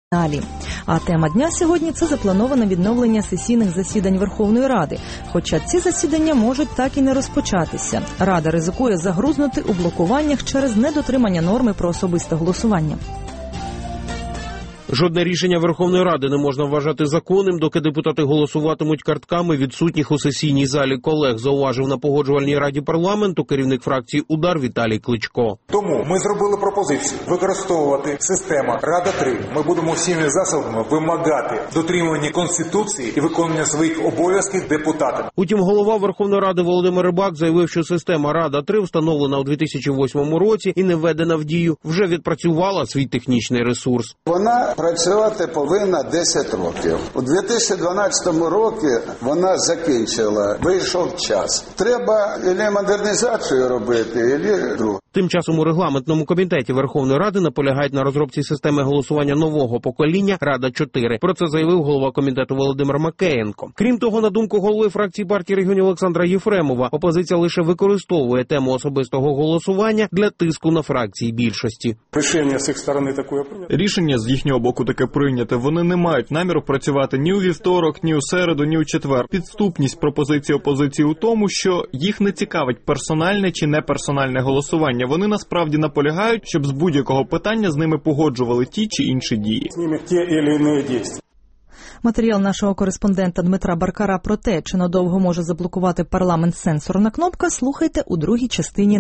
Далі. А тема дня сьогодні – це заплановане відновлення сесійних засідань Верховної Ради. Хоча ці засідання можуть так і не розпочатися. Рада ризикує загрузнути у блокуваннях через недотримання норми про особисте голосування. Жодне рішення Верховної Ради не можна вважати законним, доки депутати голосуватимуть картками відсутніх у сесійній залі колег, зауважив на Погоджувальній раді парламенту керівник фракції «Удар» Віталій Кличко. Тому ми зробили пропозицію використовувати систему Рада-3. Ми будемо всіми засобами вимагати дотримання Конституції і виконання своїх обов'язків депутатів. Утім, голова Верховної Ради Володимир Рибак заявив, що система Рада-3, встановлена у 2008 році і не введена в дію, вже відпрацювала свій технічний ресурс. Вона працювати повинна 10 років. У 2012 році вона закінчила, вийшов час. Треба або модернізацію робити, або друге. Тим часом у регламентному комітеті Верховної Ради наполягають на розробці системи голосування нового покоління Рада-4. Про це заявив голова комітету Володимир Макеєнко. Крім того, на думку голови фракції партії регіонів Олександра Єфремова, опозиція лише використовує тему особистого голосування для тиску на фракції більшості. Рішення з їхнього боку таке прийняте. Вони не мають наміру працювати ні у вівторок, ні у середу, ні у четвер. Підступність пропозиції опозиції у тому, що їх не цікавить персональне чи неперсональне голосування. Вони насправді наполягають, щоб з будь-якого питання з ними погоджували ті чи інші дії. Матеріал нашого кореспондента Дмитра Баркара про те, чи надовго може заблокувати парламент сенсорна кнопка, слухайте у другій частині